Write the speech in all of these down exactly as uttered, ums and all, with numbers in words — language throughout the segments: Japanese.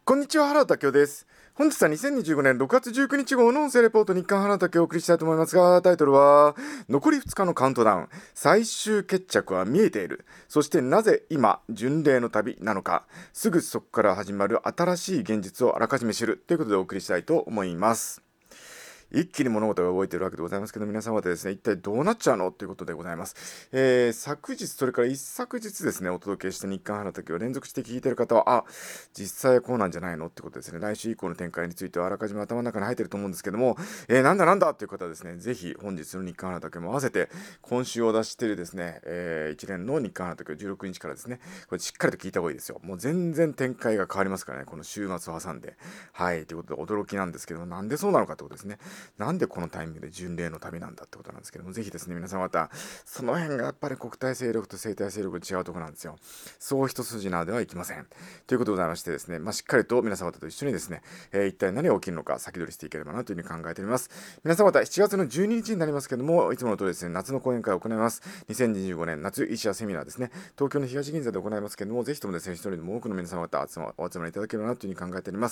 こんにちは、原田明夫です。本日はにせんにじゅうごねんろくがつじゅうくにち号の音声レポート日刊原田明をお送りしたいと思いますが、タイトルは、残りふつかのカウントダウン、最終決着は見えている。そしてなぜ今、巡礼の旅なのか、すぐそこから始まる新しい現実をあらかじめ知るということでお送りしたいと思います。一気に物事が動いているわけでございますけど、皆様でですね、一体どうなっちゃうのということでございます。えー、昨日、それから一昨日ですね、お届けした日刊原田を連続して聞いている方は、あ、実際はこうなんじゃないのってことですね、来週以降の展開についてはあらかじめ頭の中に入っていると思うんですけども、えー、なんだなんだという方はですね、ぜひ本日の日刊原田も合わせて、今週を出しているですね、えー、一連の日刊原田じゅうろくにちからですね、これしっかりと聞いた方がいいですよ。もう全然展開が変わりますからね、この週末を挟んで。はい、ということで驚きなんですけども、なんでそうなのかということですね。なんでこのタイミングで巡礼の旅なんだってことなんですけども、ぜひですね、皆さんまた、その辺がやっぱり国体勢力と生体勢力違うところなんですよ。そう一筋縄ではいきません。ということでございましてですね、まあ、しっかりと皆様方と一緒にですね、えー、一体何が起きるのか先取りしていければなというふうに考えております。皆様方、しちがつのじゅうににちになりますけども、いつものとおりですね、夏の講演会を行います。にせんにじゅうごねん夏医者セミナーですね、東京の東銀座で行いますけども、ぜひともですね、一人でも多くの皆様方集まお集まりいただければなというふうに考えております。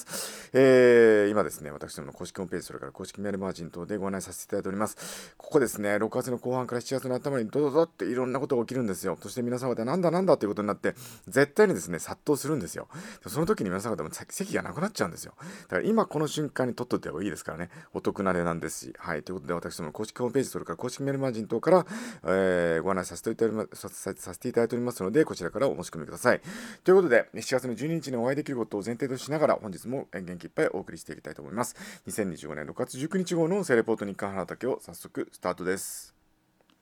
えー、今ですね、私どもの公式ホームページ、それから公式メールマージン等でご案内させていただいております。ここですね、ろくがつの後半からしちがつの頭にドドドっていろんなことが起きるんですよ。そして皆様方なんだなんだということになって、絶対にですね、殺到するんですよ。その時に皆様方も席がなくなっちゃうんですよ。だから今この瞬間に取っといた方がいいですからね、お得な値段ですし。はい、ということで私どもの公式ホームページ、それから公式メールマージン等から、えー、ご案内させていただいてさせていただいておりますので、こちらからお申し込みください。ということで、しちがつのじゅうににちにお会いできることを前提としながら、本日も元気いっぱいお送りしていきたいと思います。にせんにじゅうごねんろくがつじゅうくにち号の音声レポート日刊原田を早速スタートです。